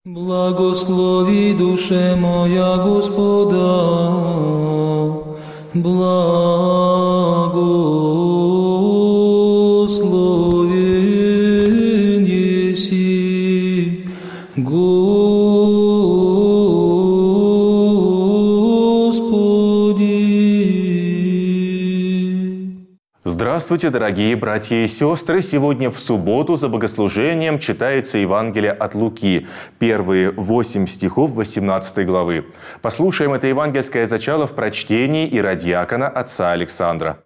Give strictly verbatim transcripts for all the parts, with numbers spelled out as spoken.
Благослови, душе моя, Господа, благословен еси, Господи. Здравствуйте, дорогие братья и сестры! Сегодня в субботу за богослужением читается Евангелие от Луки, первые восемь стихов восемнадцатой главы. Послушаем это евангельское зачало в прочтении иродиакона отца Александра.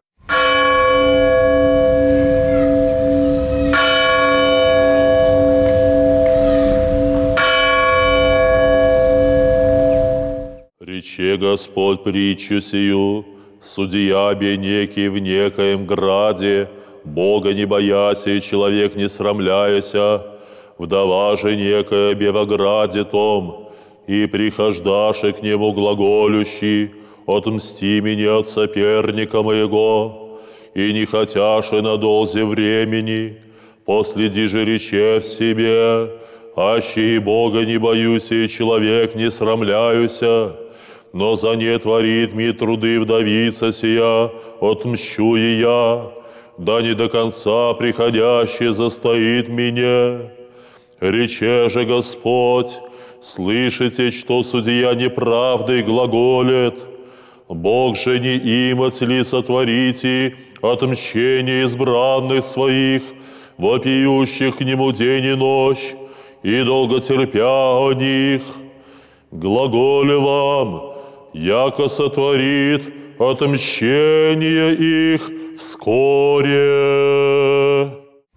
Рече Господь притчу сию: судья бе некий в некоем граде, Бога не бояся и человек не срамляяся, вдова же некая бе во граде том, и прихождаши к нему глаголющий: отмсти мне от соперника моего, и не хотяши на долзе времени, последи же рече в себе, аще и Бога не боюсь и человек не срамляюся, но за не творит ми труды вдовица сия, отмщу и я, да не до конца приходящий застоит меня. Рече же Господь: слышите, что судья неправдой глаголет, Бог же не имать ли сотворите отмщение избранных своих, вопиющих к нему день и ночь, и долго терпя о них? Глаголю вам, яко сотворит отмщение их вскоре.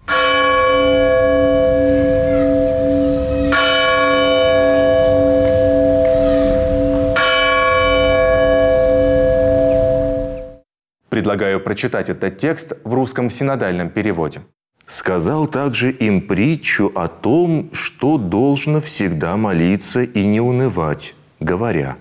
Предлагаю прочитать этот текст в русском синодальном переводе. «Сказал также им притчу о том, что должно всегда молиться и не унывать, говоря: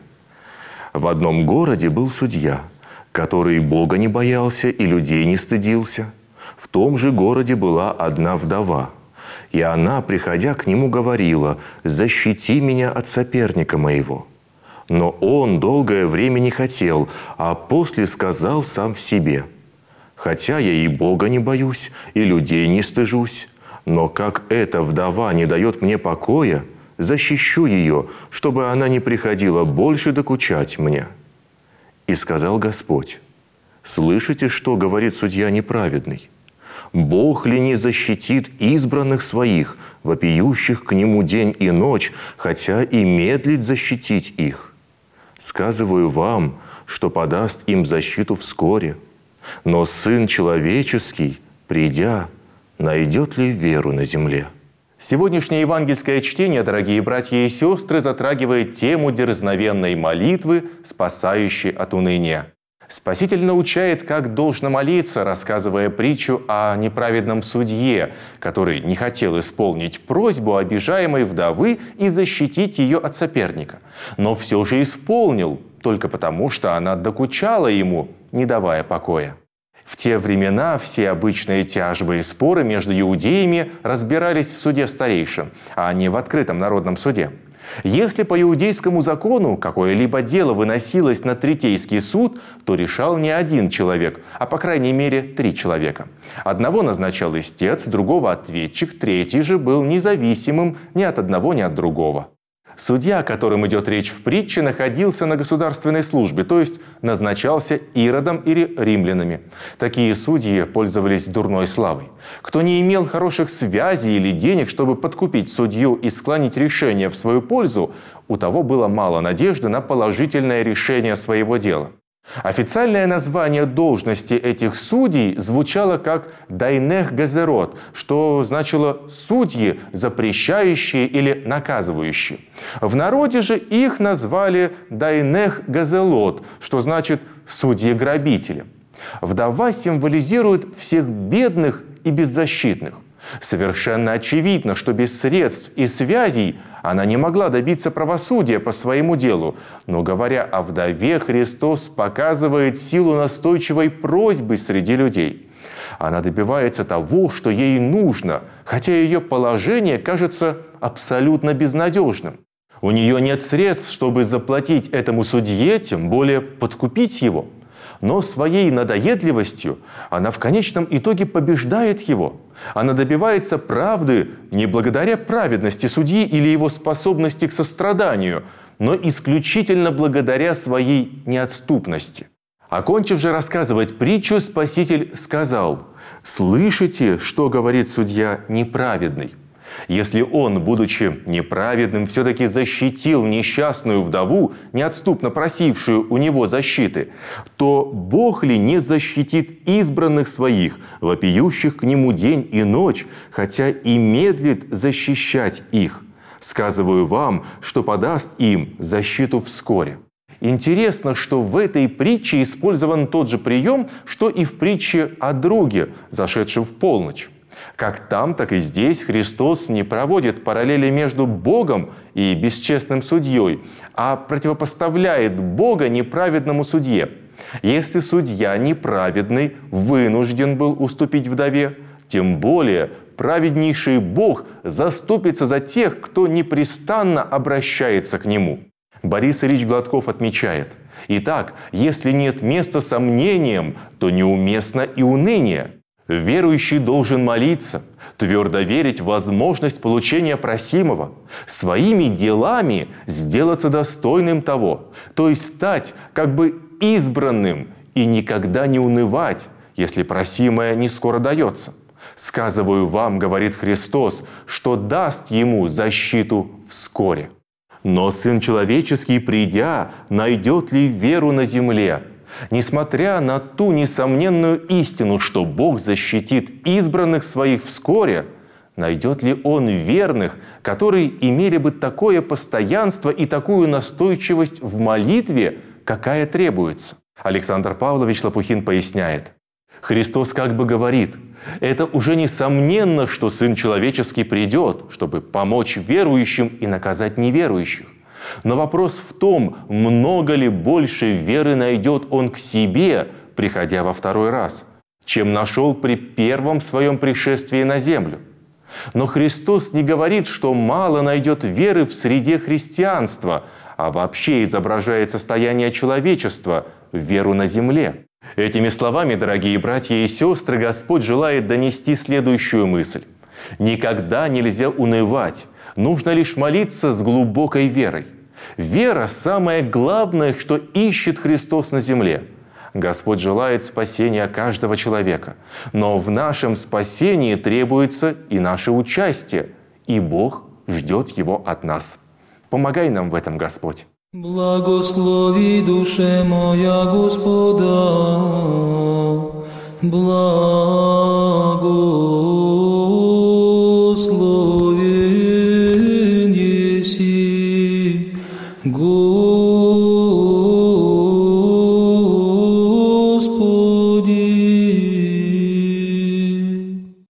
в одном городе был судья, который Бога не боялся и людей не стыдился. В том же городе была одна вдова, и она, приходя к нему, говорила: защити меня от соперника моего. Но он долгое время не хотел, а после сказал сам в себе: хотя я и Бога не боюсь, и людей не стыжусь, но как эта вдова не дает мне покоя, защищу ее, чтобы она не приходила больше докучать мне. И сказал Господь: слышите, что говорит судья неправедный? Бог ли не защитит избранных своих, вопиющих к нему день и ночь, хотя и медлит защитить их? Сказываю вам, что подаст им защиту вскоре. Но Сын Человеческий, придя, найдет ли веру на земле?» Сегодняшнее евангельское чтение, дорогие братья и сестры, затрагивает тему дерзновенной молитвы, спасающей от уныния. Спаситель научает, как должно молиться, рассказывая притчу о неправедном судье, который не хотел исполнить просьбу обижаемой вдовы и защитить ее от соперника, но все же исполнил, только потому, что она докучала ему, не давая покоя. В те времена все обычные тяжбы и споры между иудеями разбирались в суде старейшин, а не в открытом народном суде. Если по иудейскому закону какое-либо дело выносилось на третейский суд, то решал не один человек, а по крайней мере три человека. Одного назначал истец, другого ответчик, третий же был независимым ни от одного, ни от другого. Судья, о котором идет речь в притче, находился на государственной службе, то есть назначался Иродом или римлянами. Такие судьи пользовались дурной славой. Кто не имел хороших связей или денег, чтобы подкупить судью и склонить решение в свою пользу, у того было мало надежды на положительное решение своего дела. Официальное название должности этих судей звучало как «дайнех газерот», что значило «судьи, запрещающие или наказывающие». В народе же их назвали «дайнех газелот», что значит «судьи-грабители». Вдова символизирует всех бедных и беззащитных. Совершенно очевидно, что без средств и связей она не могла добиться правосудия по своему делу. Но, говоря о вдове, Христос показывает силу настойчивой просьбы среди людей. Она добивается того, что ей нужно, хотя ее положение кажется абсолютно безнадежным. У нее нет средств, чтобы заплатить этому судье, тем более подкупить его. Но своей надоедливостью она в конечном итоге побеждает его. Она добивается правды не благодаря праведности судьи или его способности к состраданию, но исключительно благодаря своей неотступности. Окончив же рассказывать притчу, Спаситель сказал: «Слышите, что говорит судья неправедный? Если он, будучи неправедным, все-таки защитил несчастную вдову, неотступно просившую у него защиты, то Бог ли не защитит избранных своих, вопиющих к нему день и ночь, хотя и медлит защищать их? Сказываю вам, что подаст им защиту вскоре». Интересно, что в этой притче использован тот же прием, что и в притче о друге, зашедшем в полночь. Как там, так и здесь Христос не проводит параллели между Богом и бесчестным судьей, а противопоставляет Бога неправедному судье. Если судья неправедный вынужден был уступить вдове, тем более праведнейший Бог заступится за тех, кто непрестанно обращается к Нему. Борис Ильич Гладков отмечает: «Итак, если нет места сомнениям, то неуместно и уныние. Верующий должен молиться, твердо верить в возможность получения просимого, своими делами сделаться достойным того, то есть стать как бы избранным и никогда не унывать, если просимое не скоро дается. Сказываю вам, говорит Христос, что даст ему защиту вскоре. Но Сын Человеческий, придя, найдет ли веру на земле? Несмотря на ту несомненную истину, что Бог защитит избранных своих вскоре, найдет ли Он верных, которые имели бы такое постоянство и такую настойчивость в молитве, какая требуется? Александр Павлович Лопухин поясняет: Христос как бы говорит: это уже несомненно, что Сын Человеческий придет, чтобы помочь верующим и наказать неверующих. Но вопрос в том, много ли больше веры найдет Он к себе, приходя во второй раз, чем нашел при первом своем пришествии на землю. Но Христос не говорит, что мало найдет веры в среде христианства, а вообще изображает состояние человечества, веру на земле. Этими словами, дорогие братья и сестры, Господь желает донести следующую мысль. Никогда нельзя унывать, нужно лишь молиться с глубокой верой. Вера – самое главное, что ищет Христос на земле. Господь желает спасения каждого человека, но в нашем спасении требуется и наше участие, и Бог ждет его от нас. Помогай нам в этом, Господь. Благослови душе моя Господа, благослови.